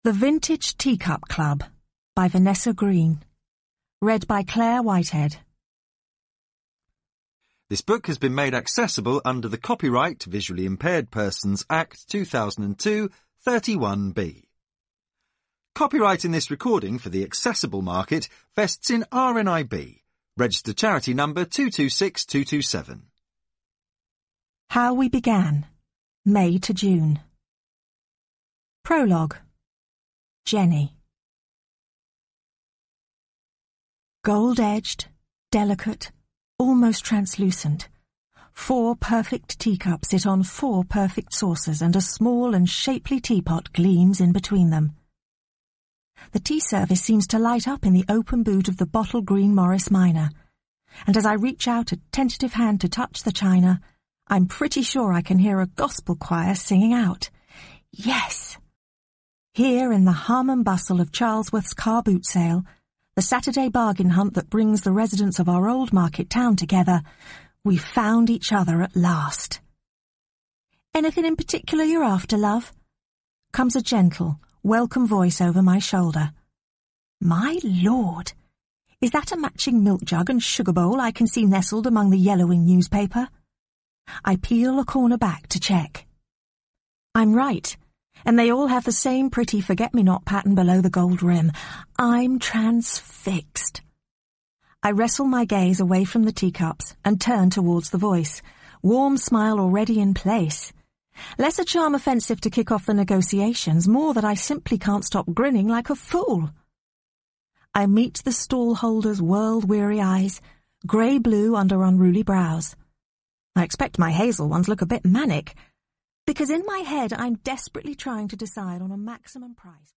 The Vintage Teacup Club by Vanessa Green. Read by Claire Whitehead. This book has been made accessible under the Copyright Visually Impaired Persons Act 2002 31B. Copyright in this recording for the accessible market vests in RNIB, registered charity number 226227. How We Began, May to June. Prologue. Jenny. Gold-edged, delicate, almost translucent. 4 perfect teacups sit on 4 perfect saucers, and a small and shapely teapot gleams in between them. The tea service seems to light up in the open boot of the bottle-green Morris Minor, and as I reach out a tentative hand to touch the china, I'm pretty sure I can hear a gospel choir singing out. Yes! Here in the hum and bustle of Charlesworth's car boot sale, the Saturday bargain hunt that brings the residents of our old market town together, we found each other at last. "Anything in particular you're after, love?" comes a gentle, welcome voice over my shoulder. My Lord! Is that a matching milk jug and sugar bowl I can see nestled among the yellowing newspaper? I peel a corner back to check. I'm right, and they all have the same pretty forget-me-not pattern below the gold rim. I'm transfixed. I wrestle my gaze away from the teacups and turn towards the voice, warm smile already in place. Less a charm offensive to kick off the negotiations, more that I simply can't stop grinning like a fool. I meet the stall holder's world-weary eyes, grey-blue under unruly brows. I expect my hazel ones look a bit manic, because in my head I'm desperately trying to decide on a maximum price.